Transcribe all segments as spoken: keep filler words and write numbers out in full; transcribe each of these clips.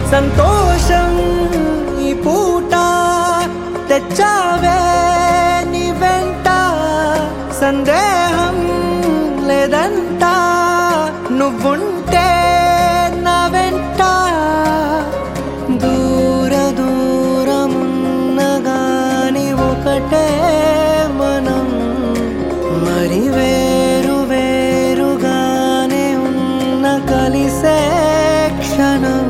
సంతోషం ఈ పూట తెచ్చావే నీ వెంట, సందేహం లేదంట నువ్వుంటే నా వెంట. దూర దూరమున్నగాని ఒకటే మనం, మరి వేరు వేరుగానే ఉన్న కలిసే క్షణం.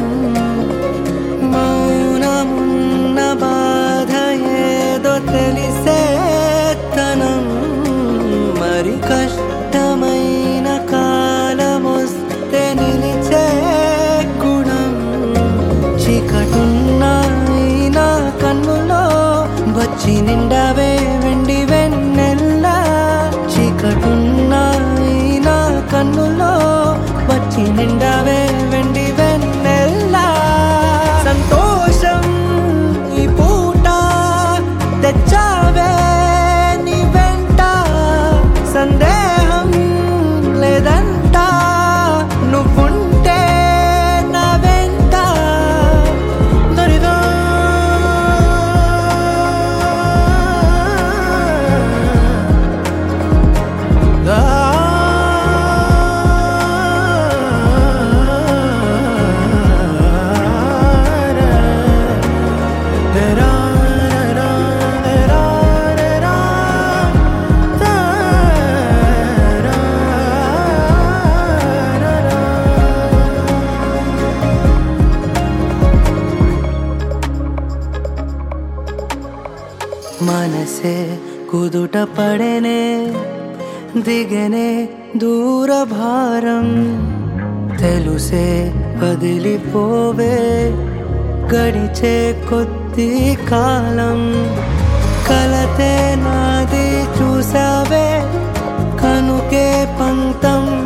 మౌనమున్న బాధ ఏదో తెలిసే తనం, మరి కష్టమైన కాలమొస్తే నిలిచే గుణం. చీకటున్న నా కన్నులో వచ్చి నిండావే వెండి వెన్నెల్లా. చీకటున్న నా కన్నులో వచ్చి నిండావే వెండి వెన్నెల్లా. సంతోషం ఈ పూట తెచ్చావే నీ వెంట, సందేహం లేదంట నువ్వుంటే నా వెంట. దరిదా మనసే కుదుట పడేనే, దిగనే దూర భారం. తెలుసే వదిలిపోవే గడిచే కొద్ది కాలం. కలతే నాది చూసావే కనుకే పంతం